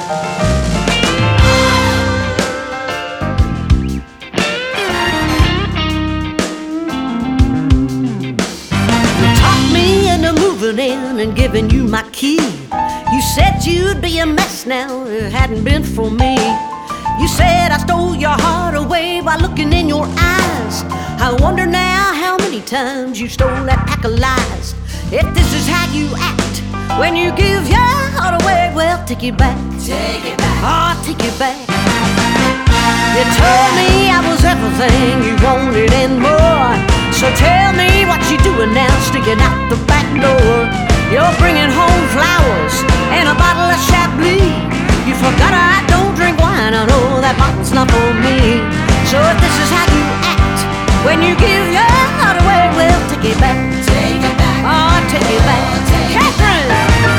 In and giving you my key. You said you'd be a mess now if it hadn't been for me. You said I stole your heart away by looking in your eyes. I wonder now how many times you stole that pack of lies. If this is how you act when you give your heart away, well, take it back. Take it back. Oh, take it back. You told me I was everything you wanted and more. So tell me what you doing now, sticking out the back door. You're bringing home flowers and a bottle of Chablis. You forgot I don't drink wine, I know that bottle's not for me. So if this is how you act when you give your heart away, well, take it back. Take it back. Oh, take it back. Catherine!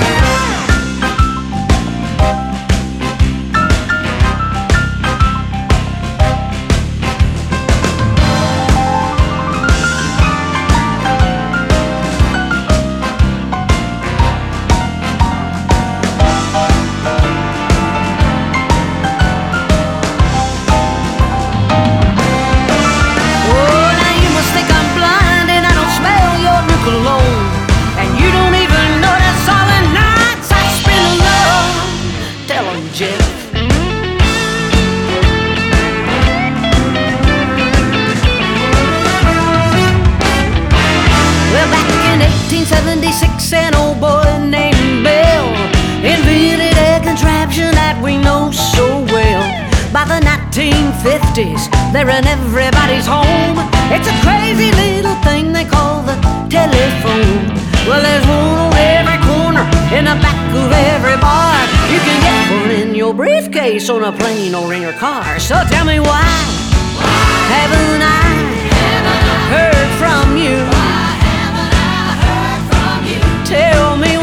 An old boy named Bill invented a contraption that we know so well. By the 1950s, they're in everybody's home. It's a crazy little thing they call the telephone. Well, there's one on every corner, in the back of every bar. You can get one in your briefcase, on a plane, or in your car. So tell me why haven't I heard from you? Tell me